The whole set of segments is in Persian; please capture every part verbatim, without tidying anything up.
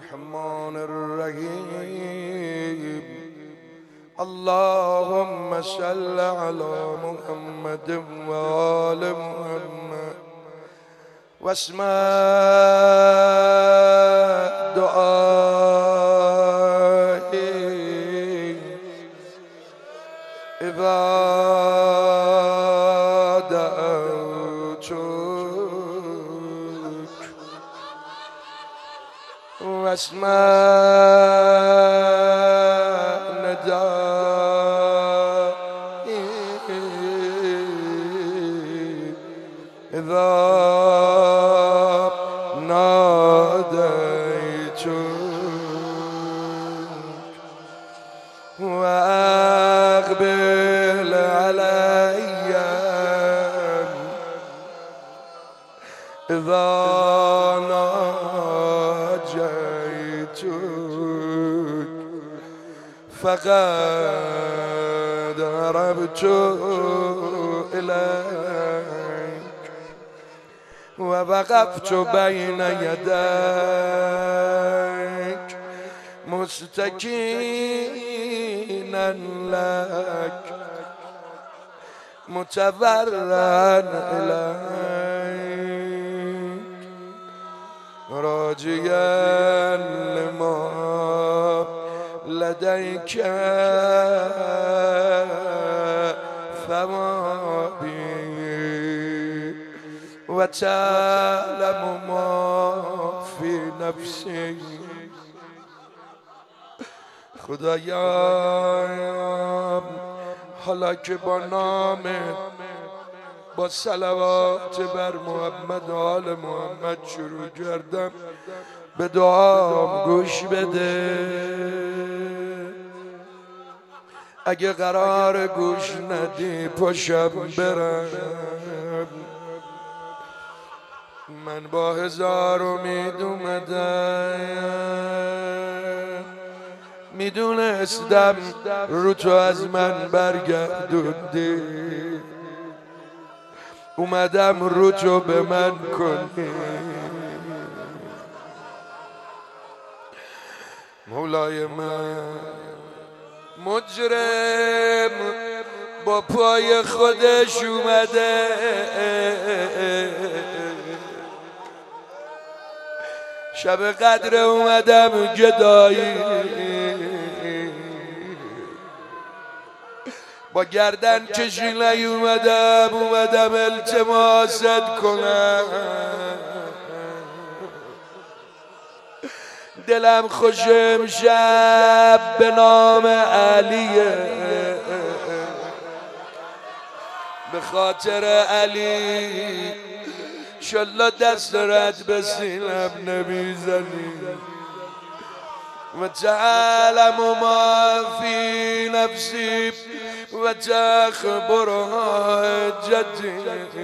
الرحمن الرحيم اللهم صل على محمد وآل محمد واسمع دعائي إذا دعوتك واسمع ندائي إذا وأقبل علي إذا ناجيتك فقد هربت إليك ووقفت بين يديك مستكينا لك متضرعا إليك راجيا لما لديك فما بي وتعلم ما في نفسي خدایا حالا که با نامت با صلوات بر محمد و آل محمد شروع کردم به دعام گوش بده اگه قرار گوش ندی پاشم برم من با هزار امید اومدم میدونستم رو تو از من برگردوندی اومدم رو تو به من کنی مولای من مجرم با پای خودش اومده شب قدر اومدم گدایی با گردن کشی نیومدم اومدم التماست کنم دلم خوش امشب به نام علیه به خاطر علی شالله دست رد به سینم نمیزنی و تعلم ما فی نفسی و تخبر حاجتی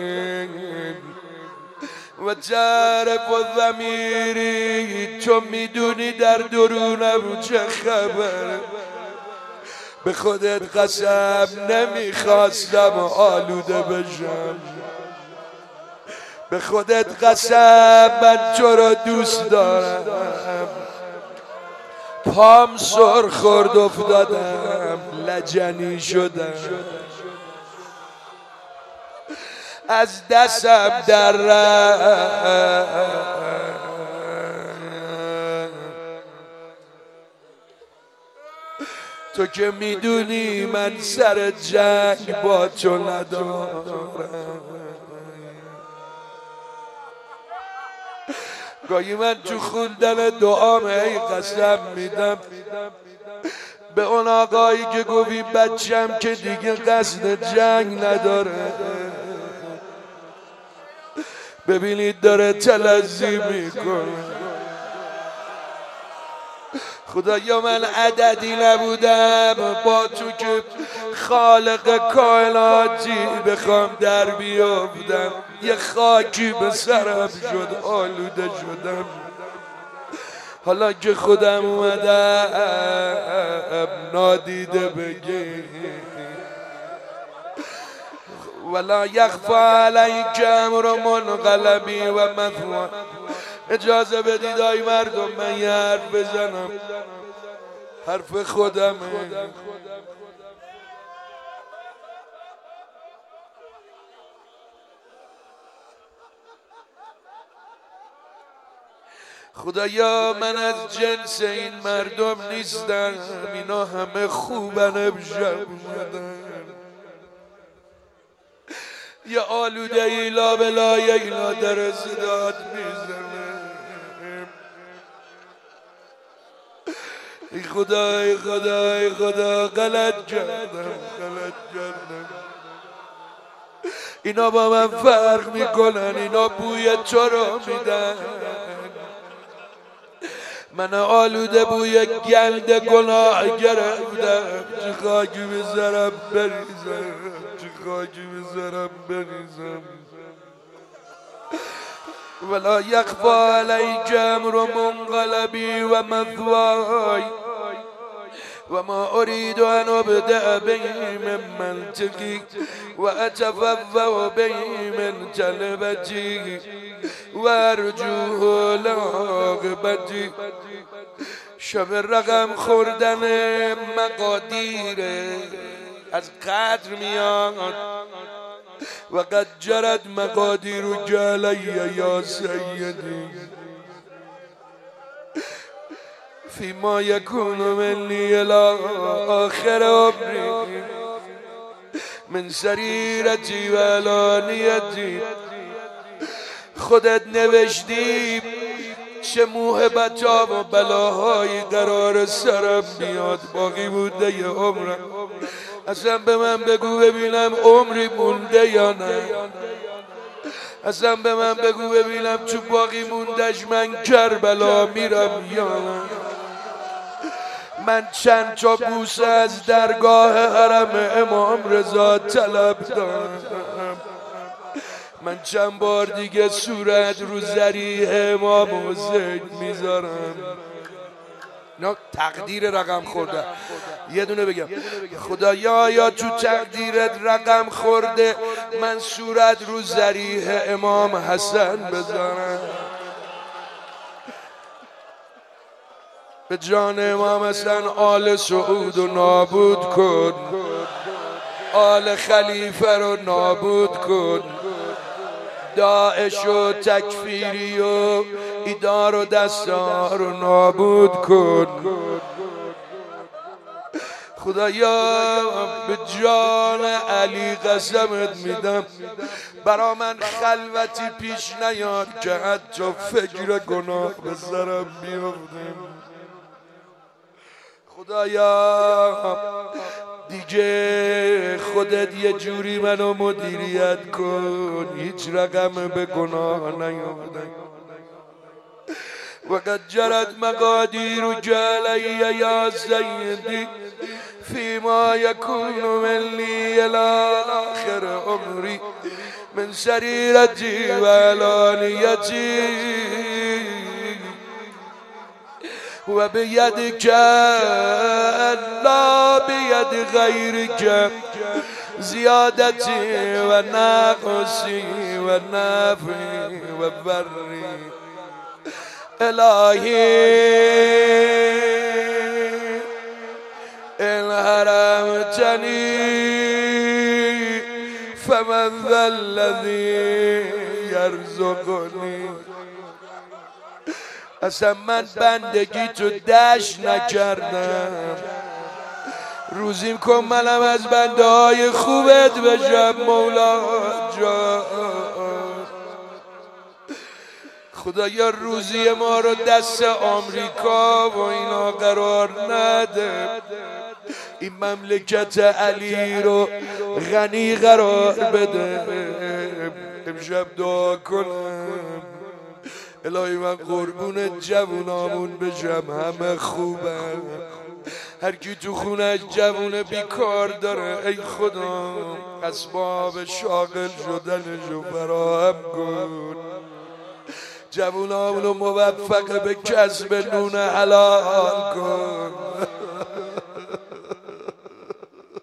و تعرف ضمیری تو میدونی در درونم چه خبر به خودت قسم نمیخواستم آلوده بشم به خودت قسم من تو را دوست دارم پام سر خورد افتادم لجنی شدم از دستم در رفت تو که میدونی من سر جنگ با تو ندارم گاهی من تو خوندن دعام ای قسم میدم به اون آقایی که گفتی بچم که دیگه قصد جنگ نداره ببینید داره تلذی میکنه خدایا من عددی نبودم با تو که خالق کائناتی بخوام در بیافتم یه خاکی به سرم شد آلوده شدم حالا که خودم اومدم نادیده بگی ولا يخفى عليك امر منقلبي ومثوى اجازه بدید آی مردم من یه حرف بزنم، حرف خودمه. خدایا من از جنس این مردم نیستم، اینا همه خوبن امشب اومدن. یه آلوده ایلا بلای اینا در صدات میزنه. ای خدا ای خدا ای خدا غلط کردم غلط کردم. اینا با من فرق میکنن، اینا بوی تو رو میدن، من آلوده بوی گند گناه گرفتم. چه خاکی بذارم بریزم، چه خاکی بذارم بریزم. ولا یخفا علیک امر منقلبی و مثوای و ما اريد ان ابدأ به من منطقی و اتفوه به من جلبتی و ارجوه لعاقبتی. شب رقم خوردن مقادیر از قدر میاد و قد جرت مقادیر جلی یا سیدی فيما يكون مني الى آخر عمري من سریرتی و علانیتی. خودت نوشتی چه موهبت‌ها و بلاهایی قرار سرم بیاد، باقی مونده یه عمرم. اصلا به من بگو ببینم عمری مونده یا نه، اصلا به من بگو ببینم تو باقی موندش من کربلا میرم یا نه. من چند تا بوسه از درگاه حرم امام رضا طلب دارم. من چند بار دیگه صورت رو ذریح امام حسین میذارم. نه تقدیر رقم خورده. یه دونه بگم خدایا یا تو تقدیرت رقم خورده من صورت رو ذریح امام حسن بذارم. به جان امام حسن آل سعود رو نابود کن، آل خلیفه رو نابود کن، داعش و تکفیری و ایدار و دستار رو نابود کن. خدایا به جان علی قسمت میدم برا من خلوتی پیش نیاد که حتی فکر گناه به سرم بیافتیم. خدایا دیگه خودت یه جوری منو مدیریت کن، هیچ رقم به گناه نیافتم. وقد جرت مقادیر جلی یا سیدی فيما يكون مني الى آخر عمري من سريرتي وعلانيتي وبيدك لا بيد غيرك زيادتي ونقصي ونفعي وبري. الهي إن حرمتني فمن ذا الذي يرزقني. اصلا من بندگی تو دشت نکردم، روزیم کن منم از بنده های خوبت بشم مولا جان. خدایا روزی ما رو دست آمریکا و اینا قرار نده، این مملکت علی رو غنی قرار بده. امشب دعا کنم الهی من قربون جوونامون بشم، همه خوبن، هر کی تو خونش جوون بیکار داره ای خدا اسباب شاغل شدنشو فراهم کن. جوونامونو موفق به کسب نون حلال کن.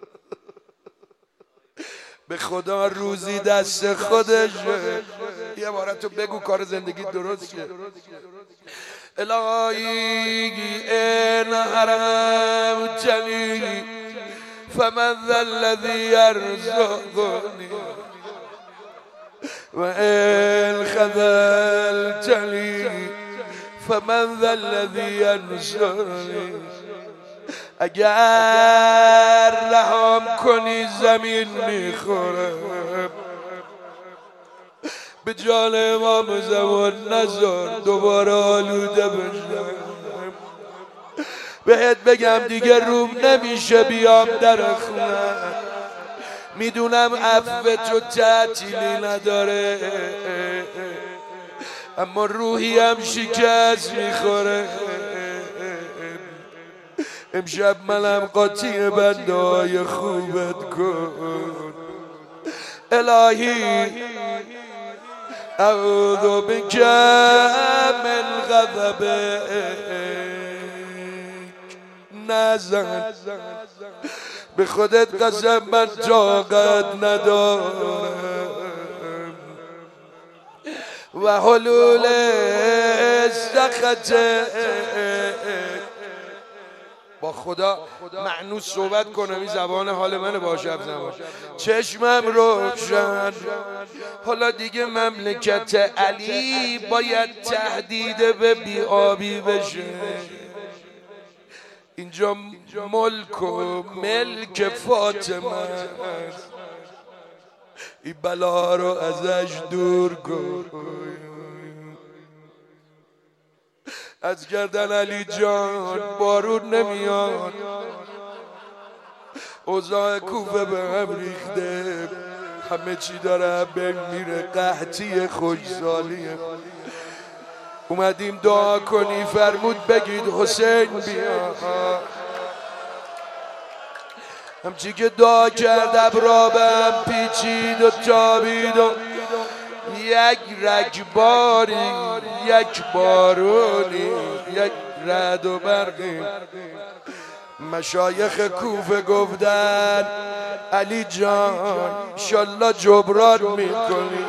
به خدا روزی دست خودشه، یه عبارت رو بگو کار زندگی درست شه. الهی این حرم جلی فمن ذا الذي يرزقني وإن خذلتني فمن ذا الذي ينصرني. اگر رحم کنی زمین میخورم، به جان امام زمان نذار دوباره آلوده بشم. بهت بگم دیگه روم نمیشه بیام در خونه، میدونم عفو تو تعطیلی نداره، اما روحی هم شکست میخوره. امشب منم قاطی بنده های خوبت کن. الهی اعوذ بک من غضبک. نزن به خودت قسم من طاقت ندارم و حلول سخطک. با خدا معنوس صحبت کنم، این زبان حال من باشه. زبان چشمم روشن، حالا دیگه مملکت علی باید تهدید به بیابی بشه. اینجا ملک و ملک فاطمه است، این بلا رو ازش دور کن. از گردن علی جان بارون نمیاد، اوضاع کوفه به هم ریخته، همه چی داره به میره، قحطی خوشحالیه. اومدیم دعا کنی، فرمود بگید حسین بیا. همچی که دعا کرد ابرابم پیچید و تابید و یک رگباری، یک بارونی، یک رعد و برقی. مشایخ کوفه گفتن علی جان انشالله جبران میکنی.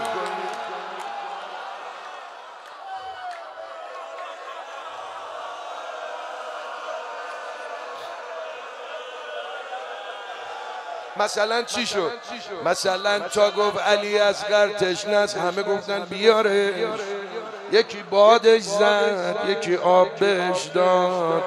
مثلا چی شد؟ مثلا تا گفت علی اصغر تشنه است، همه گفتن بیاره. یکی بادش زد، یکی آب بهش داد.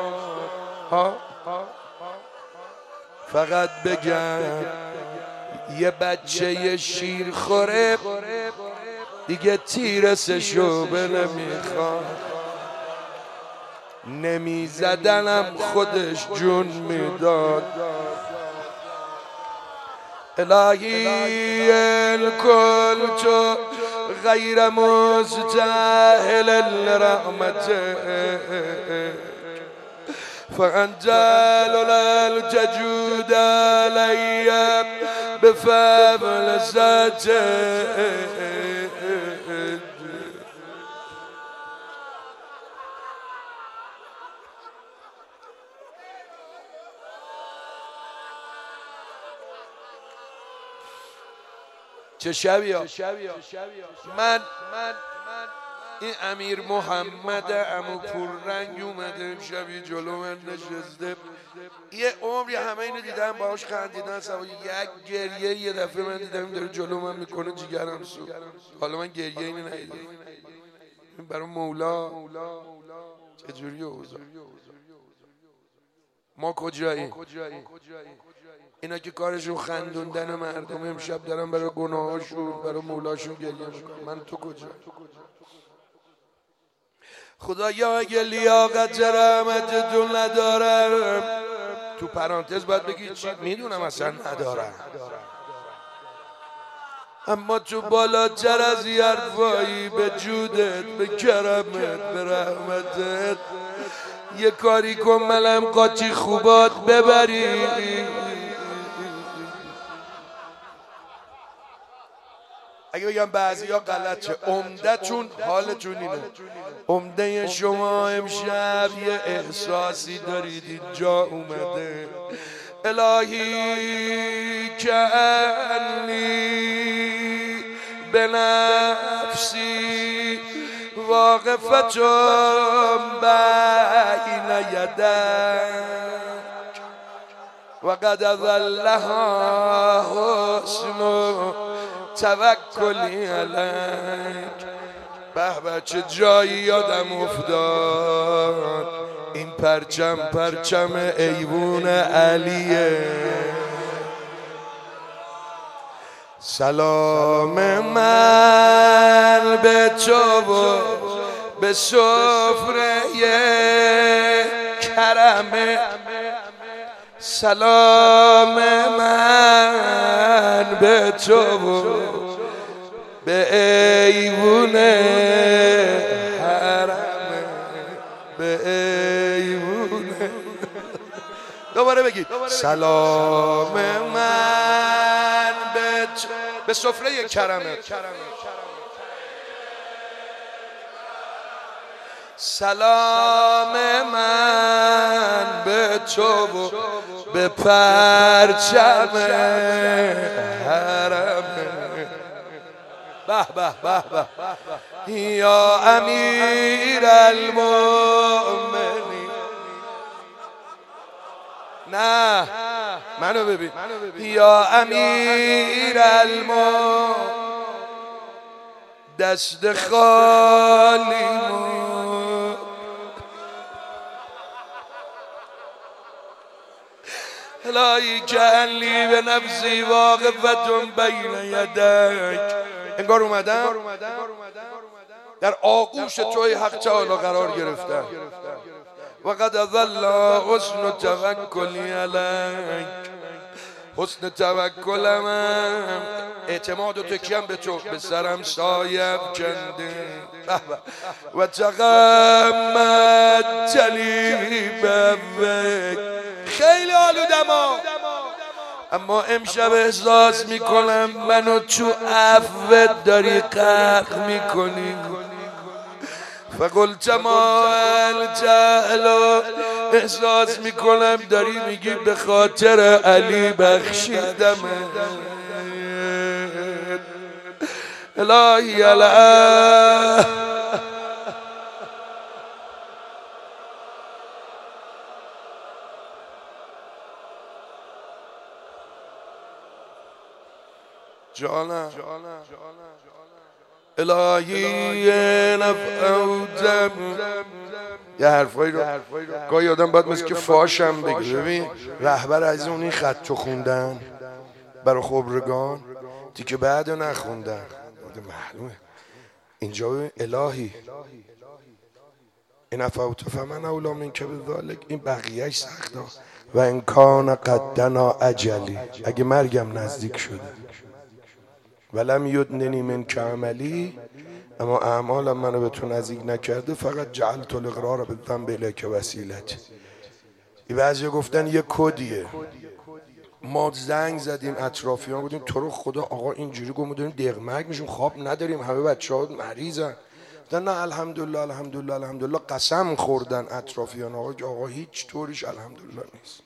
فقط بگم یه بچه شیر خوره دیگه تیرسشو به نمیخواد، نمی زدنم خودش جون میداد. الهی الکل تو غیر مستاهل لرحمتک فانت الجود علی بفضل ذاتک. چه شبی ها من این امیر محمد عمو پررنگ اومده شبی جلو من نشسته، یه عمری همه اینو دیدم باهاش خندیدن، سوا یک گریه یه دفعه من دیدم داره جلو من میکنه جیگرم سو. حالا من گریه اینو ندیدم، برای مولا چجوری اوضاع؟ ما کجاییم؟ اینا که کارشون خندوندن مردم امشب دارن برای گناهاشون برای مولاشون گریه میکنن. من تو کجا؟ خدایا اگه لیاقت رحمت تو ندارم، تو پرانتز باید بگی چی؟ میدونم اصلا ندارم، اما تو بالاتر از یه حرفایی به جودت، به کرمت، به رحمتت یه کاری کن منم قاطی خوبات ببری. اگه بگم بعضی ها غلط چه، عمده چون حالتون اینه، عمده شما امشب یه احساسی دارید اینجا اومده. الهی کعنی به نفسی واقفتم بین یدک و قد اظلها حسن توکلی علیک. به به چه جایی یادم افتاد، این پرچم پرچم ایوون علیه. سلام من به تو و به سفره کرمه، سلام من به تو و به ایوون حرمه، به ایوون. دوباره بگید سلام من به به سفره کرمه، سلام من به تو و به پرچم حرمه. به به به به یا امیر المؤمنین. نه منو ببین، یا امیر المؤمنین دست خالی الهی کلی به نفسی واقفتم بین یدک. انگار اومدم در آغوش توی حق تعالی قرار گرفتم. و قد اظل حسن توکلی علیک، حسن توکل من اعتماد و تکیم به تو به سرم سایه کنده. و تغمد تلی بوک. خیلی آلودم ها، اما امشب احساس میکنم منو تو عفوت داری غرق میکنی. فقلت ما الجهل، احساس میکنم داری میگی به خاطر علی بخشیدم. الهی الله جانم، الهی نفعودم. یه حرفایی رو گاهی آدم باید مثل که فاشم بگه. ببین رهبر از اون این خط خوندن برای خبرگان دیگه بعد نخوندن، معلومه اینجا. ببین الهی این نفعوت فمن اولا من که به ذالک، این بقیهش سخته. و انکان قدنا اجلی، اگه مرگم نزدیک شده. ولم یدننی من که عملی، اما اعمالم منو به تو نزدیک نکرده. فقط جعلت الاقرار بالذنب الیک وسیلتی. این بعضیا گفتن یه کدیه. ما زنگ زدیم اطرافیان گفتیم تو رو خدا آقا اینجوری گفت ما داریم دغمک میشیم، خواب نداریم، همه بچه‌ها مریضن. گفتن نه الحمدلله الحمدلله الحمدلله. قسم خوردن اطرافیان آقا که آقا هیچ طوریش الحمدلله نیست.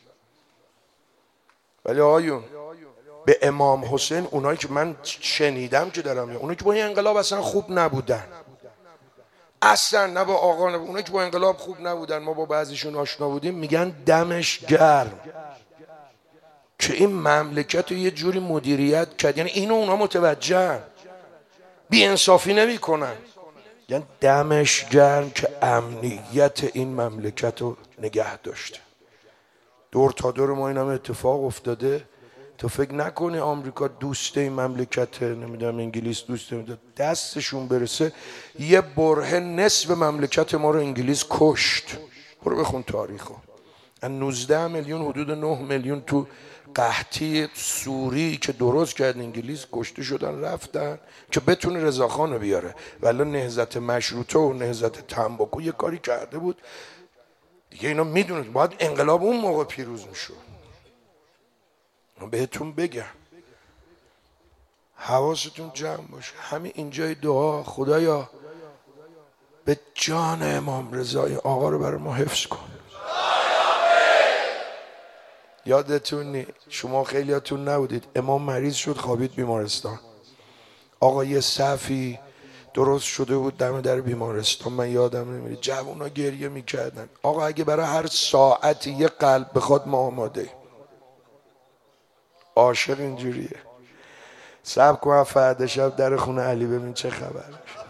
ولی آقایون به امام حسین، اونایی که من شنیدم که دارم، اونایی که با این انقلاب اصلا خوب نبودن، اصلا نه با آقا، نه اونایی که با انقلاب خوب نبودن، ما با بعضیشون آشنا بودیم، میگن دمش گرم که این مملکت رو یه جوری مدیریت کرد. یعنی اینو اونا متوجهن، بی انصافی نمی کنن. یعنی دمش گرم که امنیت این مملکت رو نگه داشته. دور تا دور ما این هم اتفاق افتاده. تو فکر نکنی آمریکا دوست این مملکت، نمیدونم انگلیس دوست، نمیدونم دستشون برسه یه برهه نصف مملکت ما رو انگلیس کشت. برو بخون تاریخو. نوزده میلیون حدود نه میلیون تو قحطی سوری که درست کرد انگلیس کشته شدن رفتن که بتونه رضاخان رو بیاره. ولی نهضت مشروطه و نهضت تنباکو یه کاری کرده بود دیگه. اینا میدونید باید انقلاب اون موقع پیروز میشد. بهتون بگم حواستون جمع باشه. همین اینجای دعا خدایا به جان امام رضای آقا رو برای ما حفظ کن. یادتون نی شما خیلیاتون نبودید امام مریض شد خوابید بیمارستان. آقا یه صفی درست شده بود دم در بیمارستان، من یادم نمیره، جوونا گریه میکردن. آقا اگه برای هر ساعتی یه قلب بخواد ما آماده. عاشق اینجوریه. صبر کن فردا شب در خونه علی ببین چه خبر.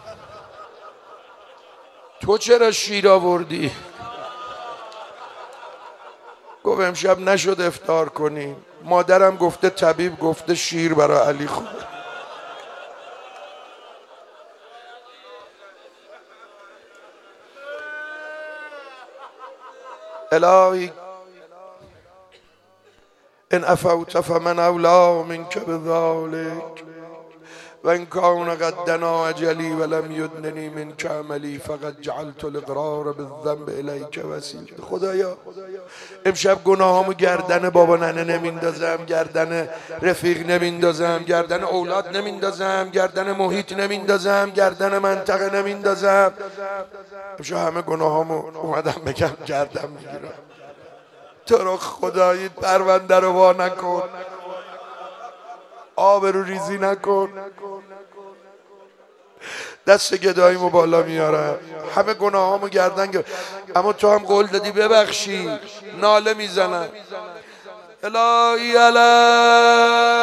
تو چرا شیر آوردی؟ گفت امشب نشد افطار کنیم، مادرم گفته طبیب گفته شیر برای علی خوبه. الهی ان عفوت فمن اولی منک بذلک و ان کان قد دنا اجلی ولم یدننی منک عملی فقد جعلت الاقرار بالذنب الیک وسیله. خدایا امشب گناهامو گردن بابا ننه نمیندازم، گردن رفیق نمیندازم، گردن اولاد نمیندازم، گردن محیط نمیندازم، گردن منطقه نمیندازم. امشب همه گناهامو اومدم بگم گردن میگیرم. تو رو خدایی پرونده رو وا نکن، آبرو ریزی نکن. دست گداییمو بالا میارم، همه گناهامو گردن گرفت، اما تو هم قول دادی ببخشی. ناله میزنم الهی علم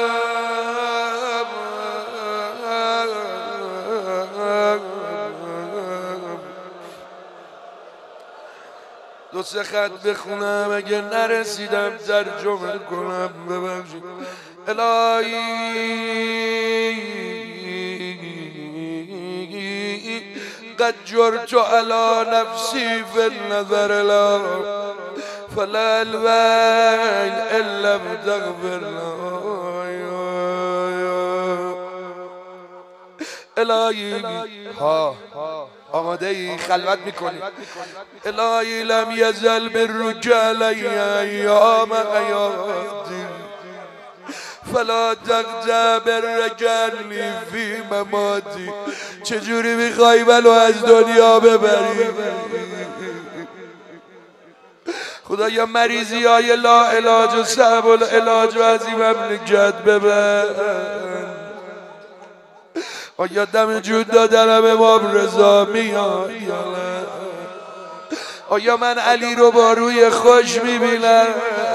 دو سه خط بخونم، اگه نرسیدم ترجمه کنم ببخشید. الهی قد جرت على نفسی فی النظر لا فلا الویل الا بتغفر الهی. ها آماده ای؟ خلوت میکنی؟ الهی لم یزل بالرج علی ایام حیاتی فلا تقطع بالرجل فی مماتی. چجوری میخوای منو از دنیا ببری؟ خدایا مریضی های لا علاج و صعب العلاج و از این مملکت ببر. آیا دم جود دادنم امام رضا میاد؟ آیا من علی رو با روی خوش میبینم؟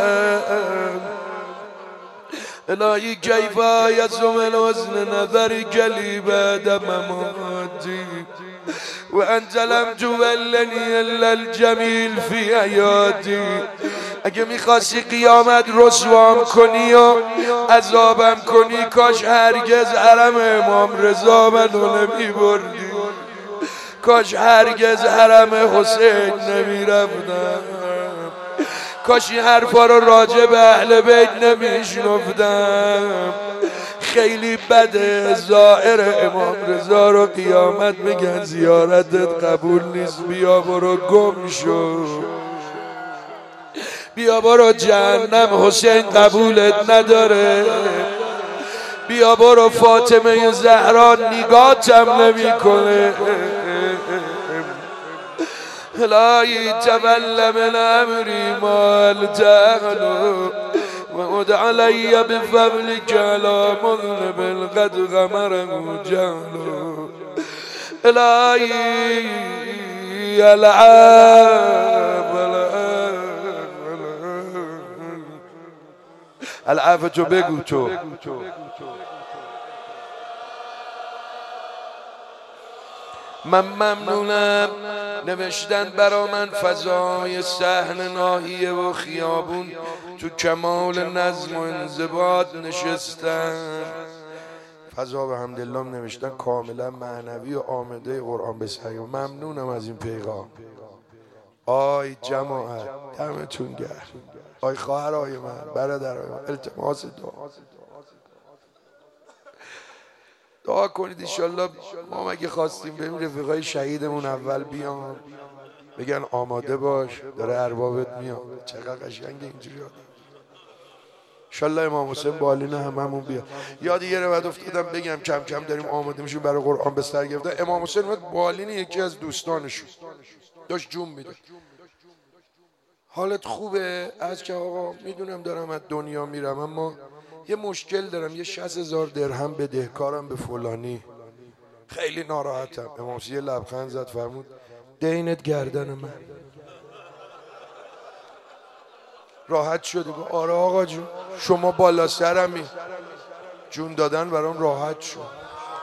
الهی کیفا یسم الحسن نظر کلی بعد مماتی و انت لم تولنی الا الجمیل فی حیاتی. اگه میخواستی قیامت رسوام کنی و عذابم کنی، کاش هرگز حرم امام رضا منو نمیبردی، کاش هرگز حرم حسین نمیرفتم، کاش این حرفا رو راجع به اهل بیت نمیشنفتم. خیلی بده زائر امام رضا رو قیامت میگن زیارتت قبول نیست، بیا برو گم شو، بیا برو جهنم، حسین قبولت نداره، بیا برو فاطمه زهرا نگاتم نمی کنه. الهی تول من امری مال تغلو و اد علی بفضلک علی مذنب قد غمره جهلو. الهی العب العب تو بگو تو. من ممنونم نوشتن برا من فضای صحن ناحیه و خیابون تو کمال نظم و انضباط نشستن. فضا به حمدالله نوشتن کاملا معنوی و آمده قرآن بسری. ممنونم از این پیغام. آی جماعت دمتون گرم. آی خواهرای من، برادرای من، التماس دعا دعا کنید انشالله. ما مگه خواستیم بریم رفیقای شهیدمون اول بیان بگن آماده باش داره اربابت میاد؟ چقدر قشنگه اینجوری. انشالله امام حسین بالین هممون بیاد. یاد یه روایت افتادم بگم کم کم داریم آماده میشیم برای قرآن به سر گرفتن. امام حسین اومد بالین یکی از دوستانشون داشت جون میده. حالت خوبه؟ از که آقا میدونم دارم از دنیا میرم اما یه مشکل دارم، یه شصت هزار درهم بدهکارم به فلانی، خیلی ناراحتم. امام یه لبخند زد فرمود دینت گردن من. راحت شدی؟ گفت آره آقا جون، شما بالا سرمی. جون دادن برام راحت شد.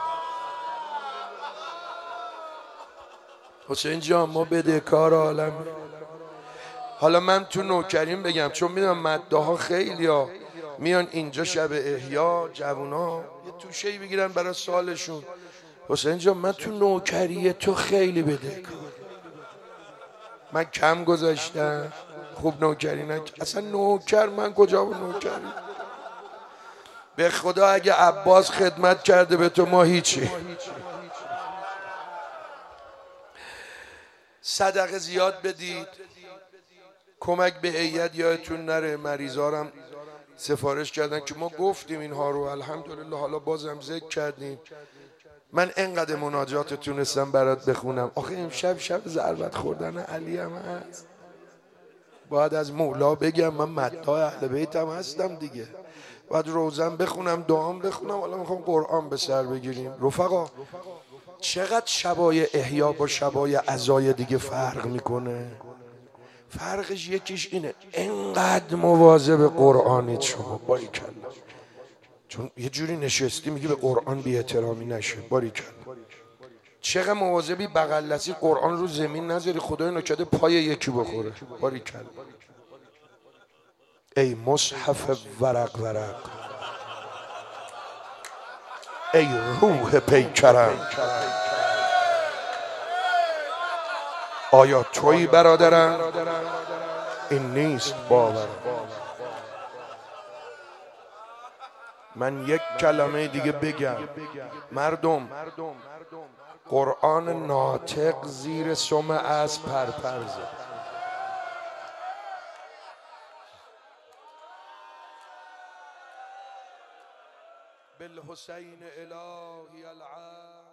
حسین جان ما بدهکار عالم. حالا من تو نوکریم بگم، چون میدونم مده ها خیلی ها میان اینجا شب احیا، جوونا یه توشهی بگیرن برای سالشون. حسین جان من تو نوکری تو خیلی بدهکار، من کم گذاشتم، خوب نوکری نکرد. اصلا نوکر من کجا بود نوکری؟ به خدا اگه عباس خدمت کرده به تو ما هیچی. صدقه زیاد بدید، کمک به هیئت یادتون نره. مریضارم سفارش کردن که ما گفتیم اینها رو، الحمدلله حالا بازم ذکر کردیم. من انقدر مناجات تونستم برات بخونم. آخه امشب شب ضربت خوردن علی هم هست، باید از مولا بگم من مداح اهل بیتم هستم دیگه، باید روزم بخونم، دعام بخونم. حالا میخوام قرآن به سر بگیریم. رفقا چقدر شبای احیا با شبای عزای دیگه فرق میکنه؟ فرقش یکیش اینه انقدر مواظب قرآنید شما، باریکلا. چون یه جوری نشستی میگی به قرآن بی احترامی نشه، باریکلا. چقدر مواظبی بغل دستی قرآن رو زمین نذاری، خدای نکرده پای یکی بخوره، باریکلا. ای مصحف ورق ورق، ای روح پیکرم، آیا تویی برادرم؟ این نیست باورم. من یک کلمه دیگه بگم. مردم قرآن ناطق زیر سم از پرپرزه. بالحسین الهی العهد